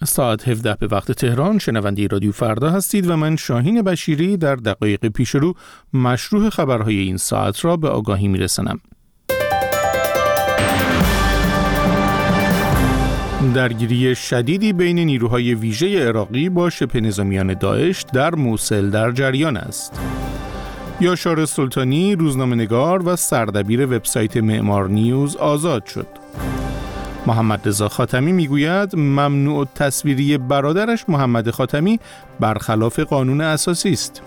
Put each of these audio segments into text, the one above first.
ساعت 17 به وقت تهران شنونده رادیو فردا هستید و من شاهین بشیری در دقایق پیش رو مشروع خبرهای این ساعت را به آگاهی میرسانم. درگیری شدیدی بین نیروهای ویژه عراقی با شبه نظامیان داعش در موصل در جریان است. یاشار سلطانی روزنامه‌نگار و سردبیر وبسایت معمار نیوز آزاد شد. محمد رضا خاتمی میگوید ممنوع التصویری برادرش محمد خاتمی برخلاف قانون اساسی است.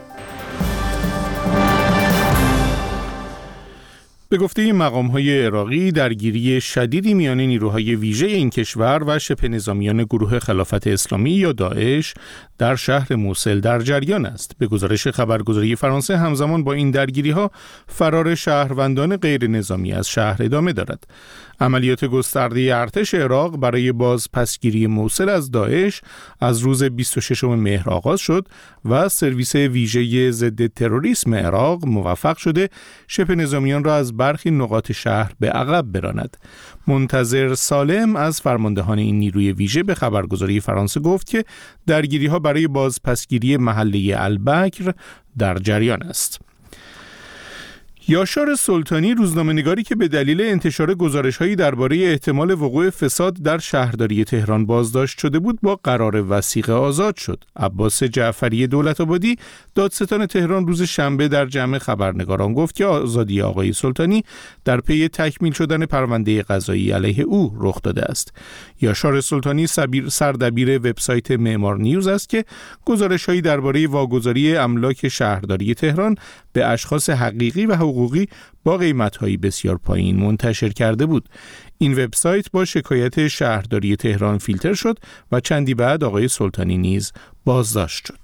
به گفته مقام‌های عراقی درگیری شدیدی میان نیروهای ویژه این کشور و شبه نظامیان گروه خلافت اسلامی یا داعش در شهر موصل در جریان است. به گزارش خبرگزاری فرانسه همزمان با این درگیری‌ها فرار شهروندان غیر نظامی از شهر ادامه دارد. عملیات گسترده ارتش عراق برای بازپسگیری موصل از داعش از روز 26 مهر آغاز شد و سرویس ویژه ضد تروریسم عراق موفق شده شبه نظامیان را از برخی نقاط شهر به عقب براند. منتظر سالم از فرماندهان این نیروی ویژه به خبرگزاری فرانسه گفت که درگیری‌ها برای بازپسگیری محله البکر در جریان است. یاشار سلطانی روزنامه‌نگاری که به دلیل انتشار گزارش‌هایی درباره احتمال وقوع فساد در شهرداری تهران بازداشت شده بود با قرار وثیقه آزاد شد. عباس جعفری دولت‌آبادی دادستان تهران روز شنبه در جمع خبرنگاران گفت که آزادی آقای سلطانی در پی تکمیل شدن پرونده قضایی علیه او رخ داده است. یاشار سلطانی سردبیر وبسایت معمار نیوز است که گزارش‌هایی درباره واگذاری املاک شهرداری تهران به اشخاص حقیقی و حقوقی با قیمت‌های بسیار پایین منتشر کرده بود. این وبسایت با شکایت شهرداری تهران فیلتر شد و چندی بعد آقای سلطانی نیز بازداشت شد.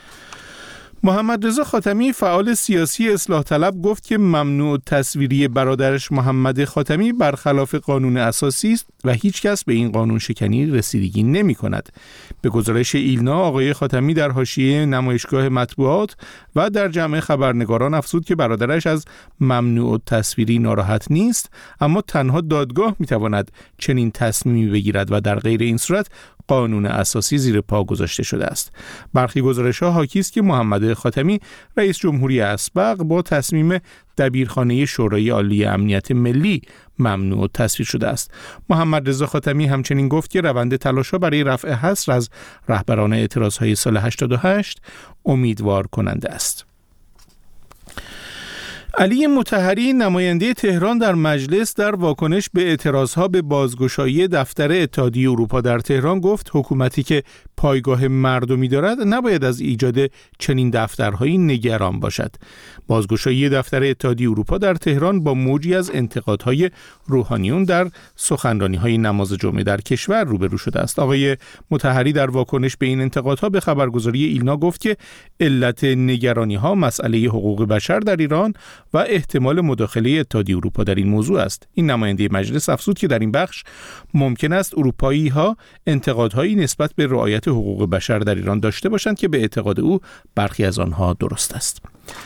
محمد رضا خاتمی فعال سیاسی اصلاح طلب گفت که ممنوع تصویری برادرش محمد خاتمی برخلاف قانون اساسی است و هیچ کس به این قانون شکنی رسیدگی نمی کند. به گزارش ایلنا آقای خاتمی در حاشیه نمایشگاه مطبوعات و در جمع خبرنگاران افزود که برادرش از ممنوع تصویری ناراحت نیست، اما تنها دادگاه می تواند چنین تصمیمی بگیرد و در غیر این صورت قانون اساسی زیر پا گذاشته شده است. برخی گزارش‌ها حاکی است که محمد خاتمی رئیس جمهوری اسبق با تصمیم دبیرخانه شورای عالی امنیت ملی ممنوع تصویر شده است. محمد رضا خاتمی همچنین گفت که روند تلاش‌ها برای رفع حصر از رهبران اعتراض‌های سال 88 امیدوار کننده است. علی مطهری نماینده تهران در مجلس در واکنش به اعتراضها به بازگشایی دفتر اتحادیه اروپا در تهران گفت حکومتی که پایگاه مردمی دارد نباید از ایجاد چنین دفترهایی نگران باشد. بازگشایی دفتر اتحادیه اروپا در تهران با موجی از انتقادهای روحانیون در سخنرانی‌های نماز جمعه در کشور روبرو شده است. آقای مطهری در واکنش به این انتقادها به خبرگزاری ایلنا گفت که علت نگرانی‌ها مسئله حقوق بشر در ایران و احتمال مداخله اتحادیه اروپا در این موضوع است. این نماینده مجلس افزود که در این بخش ممکن است اروپایی‌ها انتقادهایی نسبت به رعایت حقوق بشر در ایران داشته باشند که به اعتقاد او برخی از آنها درست است.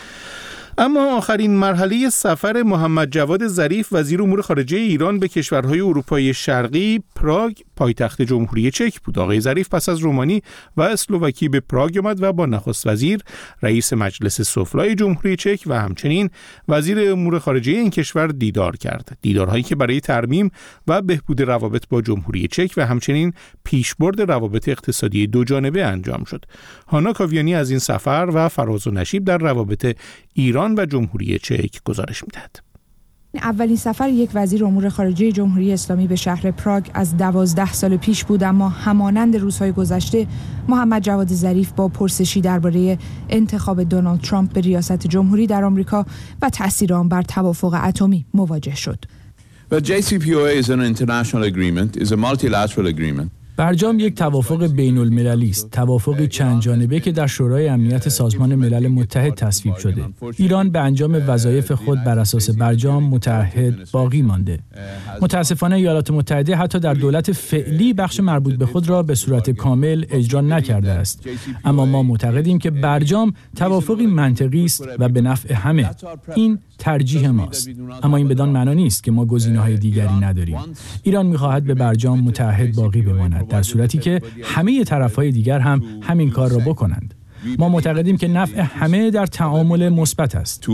اما آخرین مرحله سفر محمد جواد ظریف وزیر امور خارجه ایران به کشورهای اروپای شرقی پراگ پایتخت جمهوری چک بود. آقای ظریف پس از رومانی و اسلواکی به پراگ آمد و با نخست وزیر، رئیس مجلس سفلای جمهوری چک و همچنین وزیر امور خارجه این کشور دیدار کرد. دیدارهایی که برای ترمیم و بهبود روابط با جمهوری چک و همچنین پیشبرد روابط اقتصادی دو جانبه انجام شد. هانا کاویانی از این سفر و فراز و نشیب در روابط ایران و جمهوری چک گزارش می‌دهد. اولین سفر یک وزیر امور خارجه جمهوری اسلامی به شهر پراگ از 12 سال پیش بود، اما همانند روزهای گذشته محمد جواد ظریف با پرسشی درباره انتخاب دونالد ترامپ به ریاست جمهوری در آمریکا و تأثیر آن بر توافق اتمی مواجه شد. But JCPOA is an international agreement, is a multilateral agreement. برجام یک توافق بین المللی است، توافقی چند جانبه که در شورای امنیت سازمان ملل متحد تصویب شده. ایران به انجام وظایف خود بر اساس برجام متعهد باقی مانده. متاسفانه ایالات متحده حتی در دولت فعلی بخش مربوط به خود را به صورت کامل اجرا نکرده است. اما ما معتقدیم که برجام توافقی منطقی است و به نفع همه. این ترجیح ماست. اما این بدان معنا نیست که ما گزینه‌های دیگری نداریم. ایران می‌خواهد به برجام متعهد باقی بماند. کند، در صورتی که همه طرف‌های دیگر هم همین کار را بکنند. ما معتقدیم که نفع همه در تعامل مثبت است.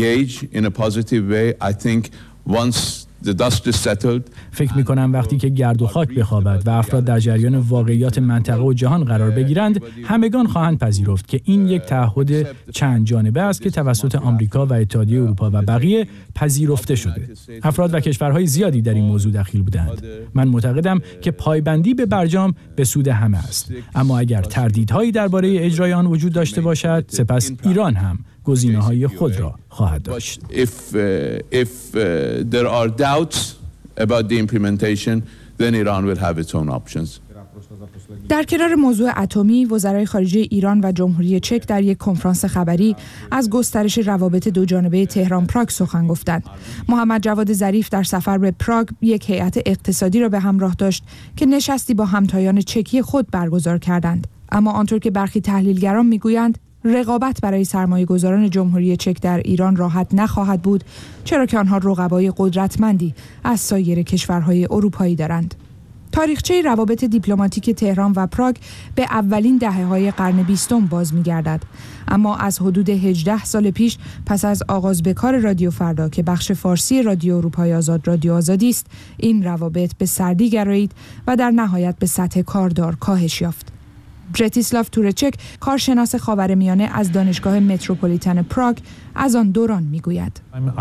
فکر می‌کنم وقتی که گرد و خاک بخوابد و افراد در جریان واقعیات منطقه و جهان قرار بگیرند، همگان خواهند پذیرفت که این یک تعهد چند جانبه است که توسط آمریکا و اتحادیه اروپا و بقیه پذیرفته شده. افراد و کشورهای زیادی در این موضوع دخیل بودند. من معتقدم که پایبندی به برجام به سود همه است. اما اگر تردیدهایی درباره اجرای آن وجود داشته باشد، سپس ایران هم گزینه‌های خود را خواهد داشت. If there are doubts about the implementation, then Iran will have its own options. در کنار موضوع اتمی، وزرای خارجه ایران و جمهوری چک در یک کنفرانس خبری از گسترش روابط دوجانبه تهران پراگ سخن گفتند. محمد جواد ظریف در سفر به پراگ یک هیئت اقتصادی را به همراه داشت که نشستی با همتایان چکی خود برگزار کردند. اما آنطور که برخی تحلیلگران میگویند، رقابت برای سرمایه‌گذاران جمهوری چک در ایران راحت نخواهد بود، چرا که آنها رقبای قدرتمندی از سایر کشورهای اروپایی دارند. تاریخچه روابط دیپلماتیک تهران و پراگ به اولین دهه‌های قرن 20 باز می‌گردد. اما از حدود 18 سال پیش، پس از آغاز به کار رادیو فردا که بخش فارسی رادیو اروپای آزاد رادیو آزادی است، این روابط به سردی گرایید و در نهایت به سطح کاردار کاهش یافت. برتیسلاو تورچک، کارشناس خاورمیانه از دانشگاه متروپولیتن پراگ، از آن دوران میگوید: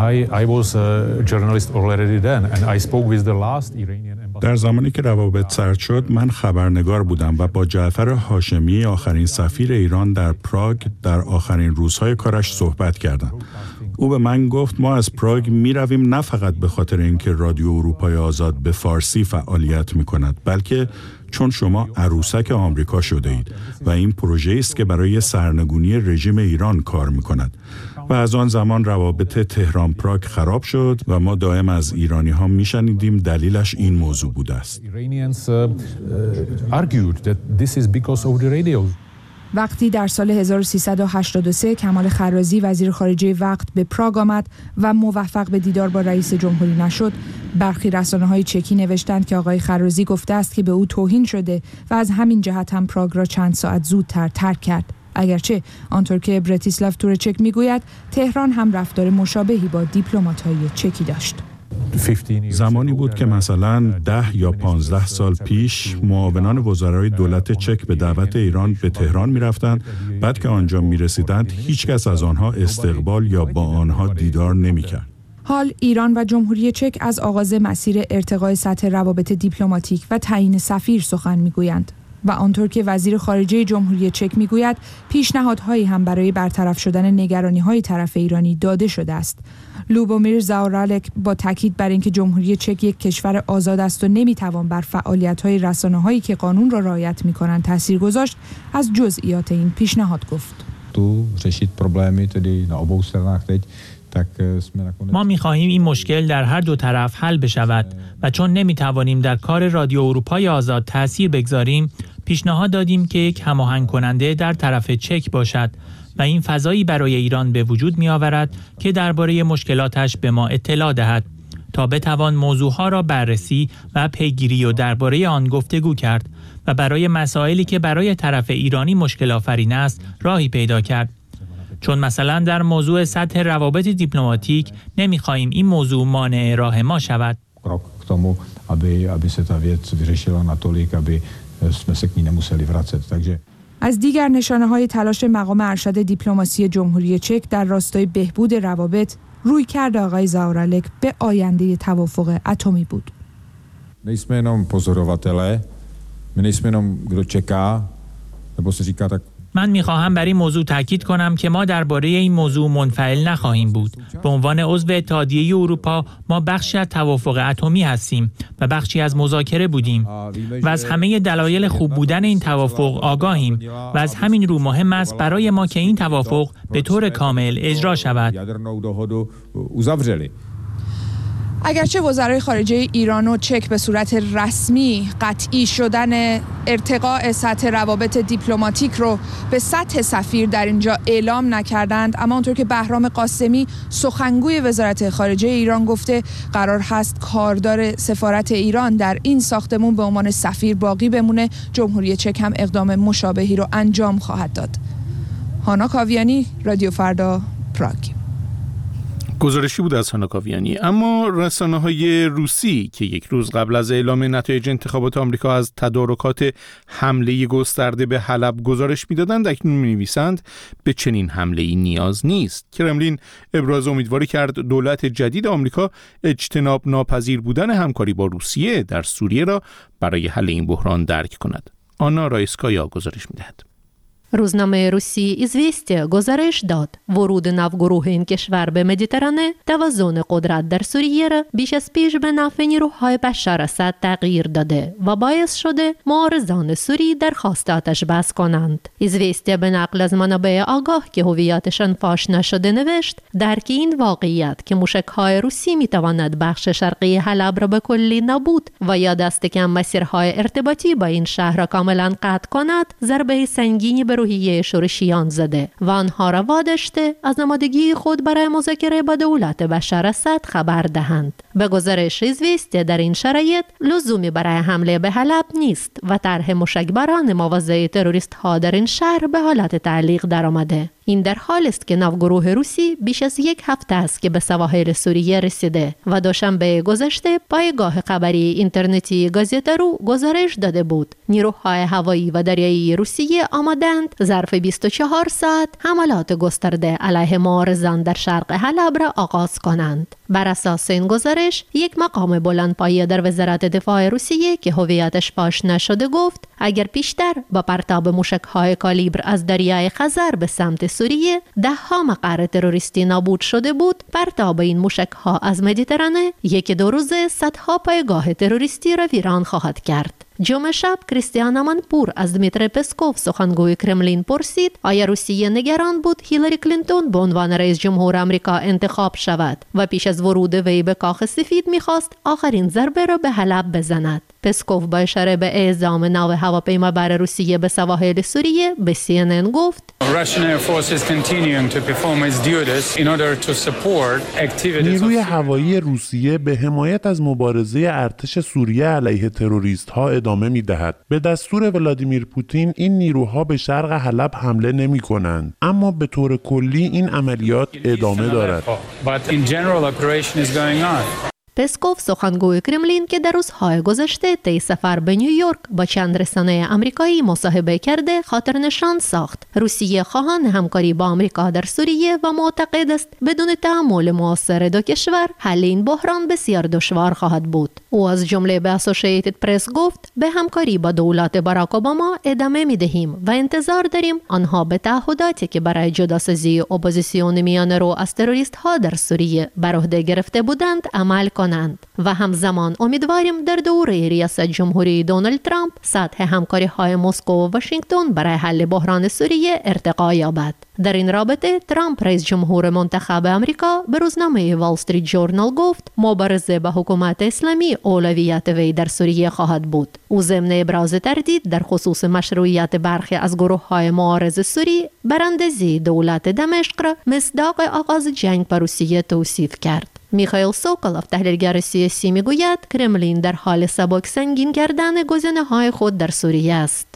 در زمانی که روابط سرد شد، من خبرنگار بودم و با جعفر هاشمی، آخرین سفیر ایران در پراگ، در آخرین روزهای کارش صحبت کردم. او به من گفت ما از پراگ می رویم نه فقط به خاطر اینکه رادیو اروپای آزاد به فارسی فعالیت می کند، بلکه چون شما عروسک آمریکا شده اید و این پروژه است که برای سرنگونی رژیم ایران کار می کند. و از آن زمان روابط تهران پراگ خراب شد و ما دائم از ایرانی ها می شنیدیم دلیلش این موضوع بوده است. وقتی در سال 1383 کمال خرازی وزیر خارجه وقت به پراگ آمد و موفق به دیدار با رئیس جمهوری نشد، برخی رسانه‌های چکی نوشتند که آقای خرازی گفته است که به او توهین شده و از همین جهت هم پراگ را چند ساعت زودتر ترک کرد. اگرچه آنطور که برتیسلاو تورچک میگوید، تهران هم رفتار مشابهی با دیپلمات‌های چکی داشت. زمانی بود که مثلا 10 یا 15 سال پیش معاونان وزرای دولت چک به دعوت ایران به تهران می‌رفتند، بعد که آنجا می‌رسیدند هیچ کس از آنها استقبال یا با آنها دیدار نمی‌کرد. حال ایران و جمهوری چک از آغاز مسیر ارتقای سطح روابط دیپلماتیک و تعیین سفیر سخن می‌گویند و آنطور که وزیر خارجه جمهوری چک می‌گوید، پیشنهادهایی هم برای برطرف شدن نگرانی‌های طرف ایرانی داده شده است. لوبومیر زاورالک با تاکید بر اینکه جمهوری چک یک کشور آزاد است و نمیتوان بر فعالیت‌های رسانه‌هایی که قانون را رعایت می‌کنند تاثیر گذاشت، از جزئیات این پیشنهاد گفت. ما می‌خواهیم این مشکل در هر دو طرف حل بشود و چون نمی‌توانیم در کار رادیو اروپای آزاد تأثیر بگذاریم، پیشنهاد دادیم که یک هماهنگ کننده در طرف چک باشد و این فضایی برای ایران به وجود می آورد که درباره مشکلاتش به ما اطلاع دهد تا بتوان موضوعها را بررسی و پیگیری و درباره آن گفتگو کرد و برای مسائلی که برای طرف ایرانی مشکل آفرین است راهی پیدا کرد. چون مثلا در موضوع سطح روابط دیپلماتیک نمی‌خواهیم این موضوع مانع راه ما شود. از دیگر نشانه‌های تلاش مقام ارشد دیپلماسی جمهوری چک در راستای بهبود روابط، رویکرد آقای زاورالک به آینده توافق اتمی بود. nejsme jenom pozorovatelé, my nejsme jenom kdo čeká, nebo se říká tak. من می‌خواهم بر این موضوع تاکید کنم که ما درباره این موضوع منفعل نخواهیم بود. به عنوان عضو اتحادیه اروپا ما بخشی از توافق اتمی هستیم و بخشی از مذاکره بودیم و از همه دلایل خوب بودن این توافق آگاهیم و از همین رو مهم است برای ما که این توافق به طور کامل اجرا شود. اگرچه وزرای خارجه ایران و چک به صورت رسمی قطعی شدن ارتقاء سطح روابط دیپلماتیک رو به سطح سفیر در اینجا اعلام نکردند، اما اونطور که بهرام قاسمی سخنگوی وزارت خارجه ایران گفته قرار هست کاردار سفارت ایران در این ساختمون به عنوان سفیر باقی بمونه. جمهوری چک هم اقدام مشابهی رو انجام خواهد داد. هانا کاویانی، رادیو فردا، پراگ. گزارشی بود از هانا کاویانی. اما رسانه‌های روسی که یک روز قبل از اعلام نتایج انتخابات آمریکا از تدارکات حمله گسترده به حلب گزارش می‌دادند، اکنون می‌نویسند به چنین حمله‌ای نیاز نیست. کرملین ابراز امیدواری کرد دولت جدید آمریکا اجتناب ناپذیر بودن همکاری با روسیه در سوریه را برای حل این بحران درک کند. آنا رایسکایا گزارش می‌دهد. روزنامه روسی ایزویستیا گزارش داد ورود ناوگروه این کشور به مدیترانه توازن قدرت در سوریه را بیش از پیش به نفع نیروهای بشار اسد تغییر داده و باعث شده معارضان سوری درخواست آتش بس کنند. ایزویستیا به نقل از منابع آگاه که هویتشان فاش نشده نوشت درک این واقعیت که موشک‌های روسی می‌تواند بخش شرقی حلب را به کلی نابود و یا دست کم مسیرهای ارتباطی با این شهر را کاملا قطع کند ضربه سنگینی به روحیه شورشیان زده و آنها را واداشته از آمادگی خود برای مذاکره با دولت بشار اسد خبر دهند. به گزارش ایزویستیا در این شرایط لزومی برای حمله به حلب نیست و طرح موشکباران مواضع تروریست ها در این شهر به حالت تعلیق درآمده. این در حالی است که ناوگروه روسی بیش از یک هفته است که به سواحل سوریه رسیده و دوشنبه گذشته پایگاه خبری اینترنتی گازیتارو گزارش داده بود نیروهای هوایی و دریایی روسیه آمادند ظرف 24 ساعت حملات گسترده علیه معارضان در شرق حلب را آغاز کنند. بر اساس این گزارش یک مقام بلندپایه در وزارت دفاع روسیه که هویتش فاش نشده گفت اگر پیشتر با پرتاب موشک‌های کالیبر از دریای خزر به سمت سوریه 10 مقر تروریستی نابود شده بود، پرتاب این موشک‌ها از مدیترانه یکی دو روزه صدها پایگاه تروریستی را ویران خواهد کرد. جمعه شب کریستیان آمانپور از دمیتری پسکوف سخنگوی کرملین پرسید آیا روسیه نگران بود هیلاری کلینتون به عنوان رئیس جمهور آمریکا انتخاب شود و پیش از ورود وی به کاخ سفید می‌خواست آخرین ضربه را به حلب بزند. پسکوف با اشاره به اعزام ناو هواپیمابر روسیه به سواحل سوریه به CNN گفت نیروی هوایی روسیه به حمایت از مبارزه ارتش سوریه علیه تروریست‌ها ادامه می‌دهد. به دستور ولادیمیر پوتین این نیروها به شرق حلب حمله نمی‌کنند، اما به طور کلی این عملیات ادامه دارد. پسکوف سخنگوی کرملین که در روزهای گذشته طی سفر به نیویورک با چند رسانه آمریکایی مصاحبه کرده خاطر نشان ساخت روسیه خواهان همکاری با آمریکا در سوریه و معتقد است بدون تعامل مؤثر دو کشور حل این بحران بسیار دشوار خواهد بود. او از جمله به اسوسییتد پرس گفت به همکاری با دولت باراک اوباما ادامه می‌دهیم و انتظار داریم آنها به تعهداتی که برای جداسازی اپوزیسیون میانه رو از تروریست‌ها در سوریه بر عهده گرفته بودند عمل کنند و همزمان امیدواریم در دوره ریاست جمهوری دونالد ترامپ سطح همکاری‌های مسکو و واشنگتن برای حل بحران سوریه ارتقا یابد. در این رابطه ترامپ رئیس جمهور منتخب آمریکا به روزنامه وال استریت ژورنال گفت مبارزه با حکومت اسلامی اولویت وی در سوریه خواهد بود. او ضمن ابراز تردید در خصوص مشروعیت برخی از گروه‌های معارض سوری براندازی دولت دمشق را مصداق آغاز جنگ با روسیه توصیف کرد. میخائیل سوکولوف تحلیلگر سیاسی میگوید کرملین در حال سبک سنگین کردن گزینه‌های خود در سوریه است.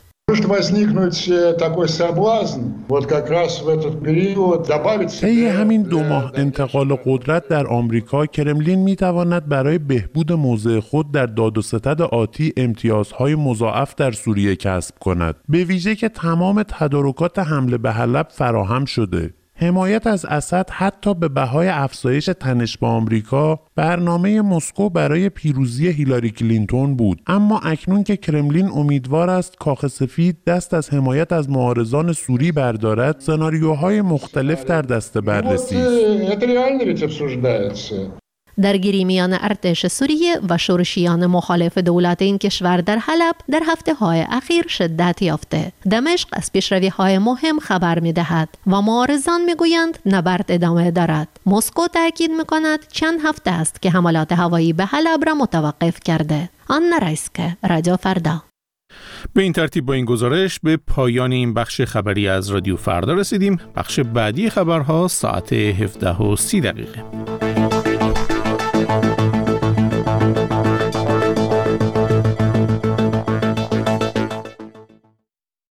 طی همین 2 ماه انتقال قدرت در آمریکا کرملین میتواند برای بهبود موضع خود در داد و ستد آتی امتیازهای مضاعف در سوریه کسب کند، به ویژه که تمام تدارکات حمله به حلب فراهم شده. حمایت از اسد حتی به بهای افزایش تنش با آمریکا برنامه مسکو برای پیروزی هیلاری کلینتون بود، اما اکنون که کرملین امیدوار است کاخ سفید دست از حمایت از معارضان سوری بردارد، سناریوهای مختلف در دست بررسی است. درگیری میان ارتش سوریه و شورشیان مخالف دولت این کشور در حلب در هفته‌های اخیر شدت یافته. دمشق از پیشروی‌های مهم خبر می‌دهد و معارضان می‌گویند نبرد ادامه دارد. مسکو تاکید می‌کند چند هفته است که حملات هوایی به حلب را متوقف کرده. آنا رایسکه، رادیو فردا. به این ترتیب با این گزارش به پایان این بخش خبری از رادیو فردا رسیدیم. بخش بعدی خبرها ساعت 17:30.